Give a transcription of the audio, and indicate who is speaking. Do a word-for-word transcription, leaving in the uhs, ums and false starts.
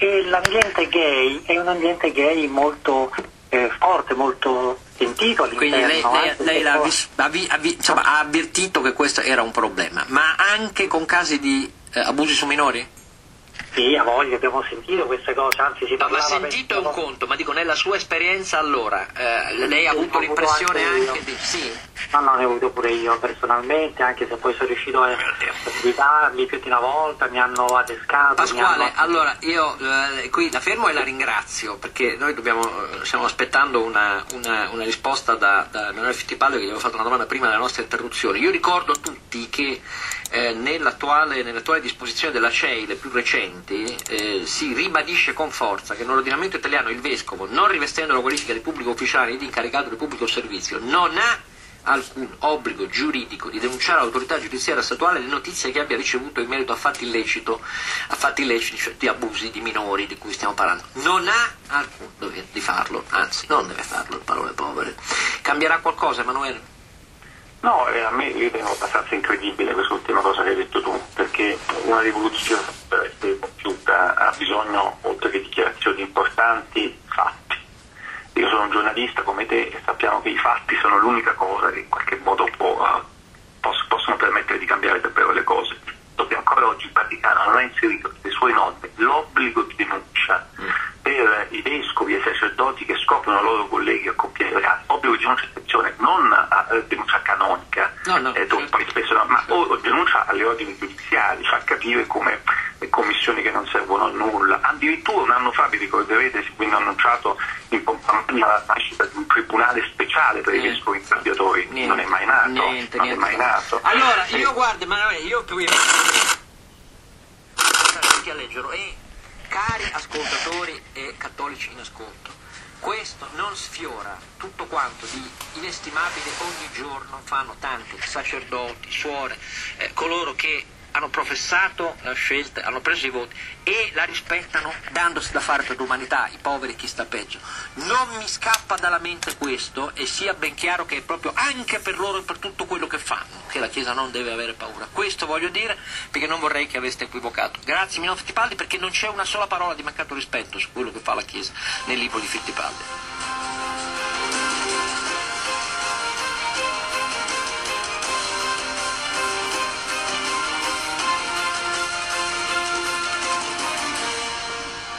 Speaker 1: che l'ambiente gay è un ambiente gay molto eh, forte, molto sentito all'interno.
Speaker 2: Quindi lei, lei, lei l'ha vis, ha, ha, insomma, ha avvertito che questo era un problema, ma anche con casi di eh, abusi su minori?
Speaker 1: Sì, a voglia, abbiamo sentito queste cose, anzi si
Speaker 2: no, ma
Speaker 1: parlava...
Speaker 2: sentito è un conto, ma dico, nella sua esperienza allora, eh, lei ha avuto l'impressione anche, anche di... Sì?
Speaker 1: No, no, ne ho avuto pure io personalmente, anche se poi sono riuscito a evitarli più di una volta, mi hanno adescato...
Speaker 2: Pasquale,
Speaker 1: hanno...
Speaker 2: allora io eh, qui la fermo e la ringrazio, perché noi dobbiamo, stiamo aspettando una, una, una risposta da, da Emanuele Fittipaldi, che gli avevo fatto una domanda prima della nostra interruzione. Io ricordo a tutti che eh, nell'attuale, nell'attuale disposizione della C E I, le più recenti, eh, si ribadisce con forza che nell'ordinamento italiano il vescovo, non rivestendo la qualifica di pubblico ufficiale e di incaricato di pubblico servizio, non ha alcun obbligo giuridico di denunciare all'autorità giudiziaria statuale le notizie che abbia ricevuto in merito a fatti illecito, a fatti illeciti, cioè di abusi di minori di cui stiamo parlando. Non ha alcun dovere di farlo, anzi non deve farlo, parole povere. Cambierà qualcosa, Emanuele?
Speaker 3: No, eh, a me io ritengo abbastanza incredibile quest'ultima cosa che hai detto tu, perché una rivoluzione per essere compiuta ha bisogno, oltre che dichiarazioni importanti, fatti. Io sono un giornalista come te e sappiamo che i fatti sono l'unica cosa che in qualche modo può, uh, poss- possono permettere di cambiare davvero le cose. Che ancora oggi il Vaticano non ha inserito nelle sue norme l'obbligo di denuncia per i vescovi e i sacerdoti che scoprono loro colleghi a compiere reati, obbligo di denuncia, attenzione, non a uh, denuncia canonica,
Speaker 2: no, no,
Speaker 3: eh, dove
Speaker 2: certo.
Speaker 3: poi spesso no, ma o, o denuncia alle ordini giudiziari, fa capire come le commissioni che non servono a nulla. Addirittura un anno fa, vi ricorderete, si quindi annunciato in Pompandia la nascita di un tribunale speciale per niente. I vescovi ingabbiatori, non è mai nato,
Speaker 2: niente,
Speaker 3: non
Speaker 2: niente.
Speaker 3: è mai nato.
Speaker 2: Allora, io guardo, ma io qui a leggerlo e cari ascoltatori e cattolici in ascolto, questo non sfiora tutto quanto di inestimabile ogni giorno fanno tanti sacerdoti, suore, eh, coloro che hanno professato la scelta, hanno preso i voti e la rispettano dandosi da fare per l'umanità, i poveri, chi sta peggio. Non mi scappa dalla mente questo e sia ben chiaro che è proprio anche per loro e per tutto quello che fanno che la Chiesa non deve avere paura. Questo voglio dire perché non vorrei che aveste equivocato. Grazie Mino Fittipaldi, perché non c'è una sola parola di mancato rispetto su quello che fa la Chiesa nel libro di Fittipaldi.